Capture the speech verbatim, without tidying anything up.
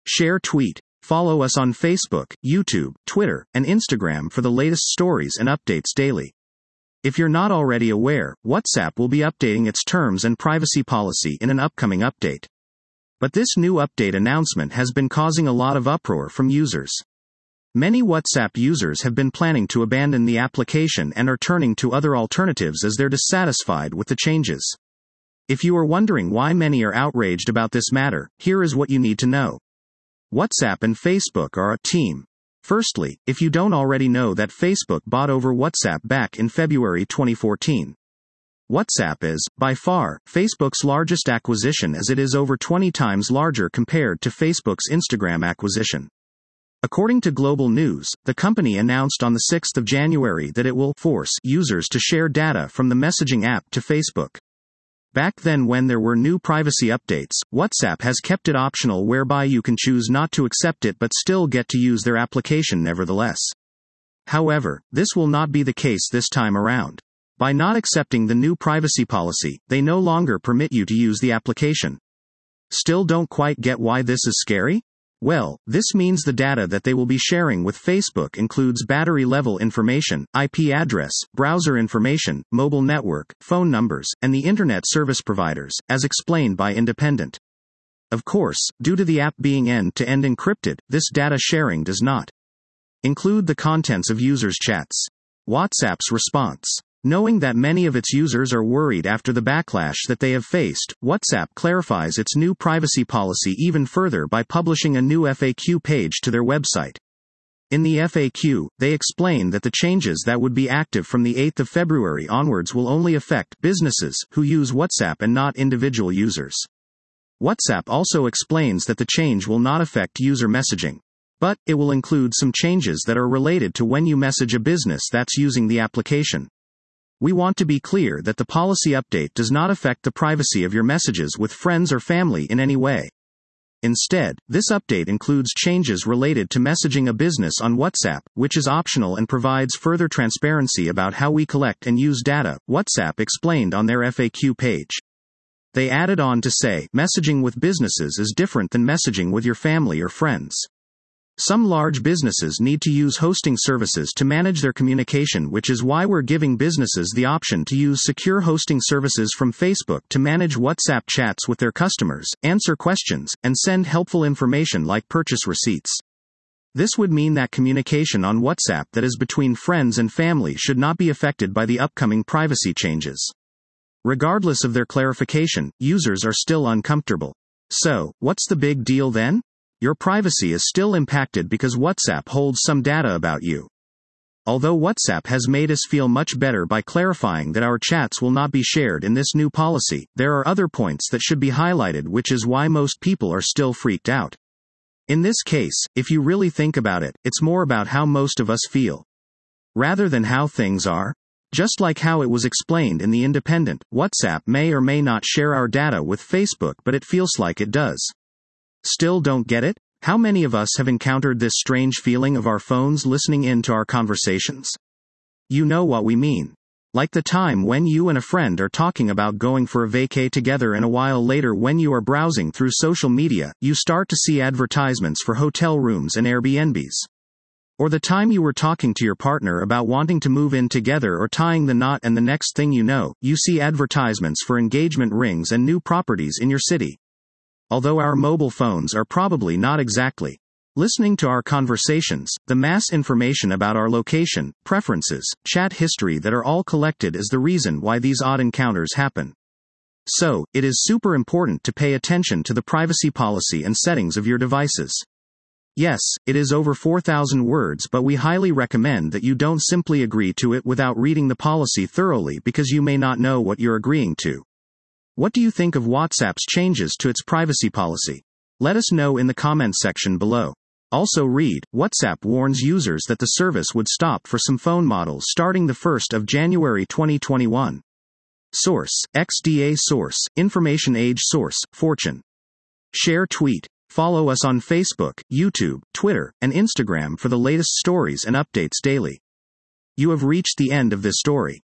share, tweet. Follow us on Facebook, YouTube, Twitter, and Instagram for the latest stories and updates daily. If you're not already aware, WhatsApp will be updating its terms and privacy policy in an upcoming update. But this new update announcement has been causing a lot of uproar from users. Many WhatsApp users have been planning to abandon the application and are turning to other alternatives as they're dissatisfied with the changes. If you are wondering why many are outraged about this matter, here is what you need to know. WhatsApp and Facebook are a team. Firstly, if you don't already know that Facebook bought over WhatsApp back in February twenty fourteen. WhatsApp is, by far, Facebook's largest acquisition, as it is over twenty times larger compared to Facebook's Instagram acquisition. According to Global News, the company announced on the sixth of January that it will force users to share data from the messaging app to Facebook. Back then, when there were new privacy updates, WhatsApp has kept it optional, whereby you can choose not to accept it but still get to use their application nevertheless. However, this will not be the case this time around. By not accepting the new privacy policy, they no longer permit you to use the application. Still don't quite get why this is scary? Well, this means the data that they will be sharing with Facebook includes battery level information, I P address, browser information, mobile network, phone numbers, and the internet service providers, as explained by Independent. Of course, due to the app being end-to-end encrypted, this data sharing does not include the contents of users' chats. WhatsApp's response. Knowing that many of its users are worried after the backlash that they have faced, WhatsApp clarifies its new privacy policy even further by publishing a new F A Q page to their website. In the F A Q, they explain that the changes that would be active from the eighth of February onwards will only affect businesses who use WhatsApp and not individual users. WhatsApp also explains that the change will not affect user messaging, but it will include some changes that are related to when you message a business that's using the application. We want to be clear that the policy update does not affect the privacy of your messages with friends or family in any way. Instead, this update includes changes related to messaging a business on WhatsApp, which is optional and provides further transparency about how we collect and use data, WhatsApp explained on their F A Q page. They added on to say, messaging with businesses is different than messaging with your family or friends. Some large businesses need to use hosting services to manage their communication, which is why we're giving businesses the option to use secure hosting services from Facebook to manage WhatsApp chats with their customers, answer questions, and send helpful information like purchase receipts. This would mean that communication on WhatsApp that is between friends and family should not be affected by the upcoming privacy changes. Regardless of their clarification, users are still uncomfortable. So, what's the big deal then? Your privacy is still impacted because WhatsApp holds some data about you. Although WhatsApp has made us feel much better by clarifying that our chats will not be shared in this new policy, there are other points that should be highlighted, which is why most people are still freaked out. In this case, if you really think about it, it's more about how most of us feel, rather than how things are. Just like how it was explained in the Independent, WhatsApp may or may not share our data with Facebook, but it feels like it does. Still don't get it? How many of us have encountered this strange feeling of our phones listening in to our conversations? You know what we mean. Like the time when you and a friend are talking about going for a vacay together, and a while later when you are browsing through social media, you start to see advertisements for hotel rooms and Airbnbs. Or the time you were talking to your partner about wanting to move in together or tying the knot, and the next thing you know, you see advertisements for engagement rings and new properties in your city. Although our mobile phones are probably not exactly listening to our conversations, the mass information about our location, preferences, chat history that are all collected is the reason why these odd encounters happen. So, it is super important to pay attention to the privacy policy and settings of your devices. Yes, it is over four thousand words, but we highly recommend that you don't simply agree to it without reading the policy thoroughly, because you may not know what you're agreeing to. What do you think of WhatsApp's changes to its privacy policy? Let us know in the comments section below. Also read, WhatsApp warns users that the service would stop for some phone models starting the first of January twenty twenty-one. Source, X D A Source, Information Age Source, Fortune. Share, tweet. Follow us on Facebook, YouTube, Twitter, and Instagram for the latest stories and updates daily. You have reached the end of this story.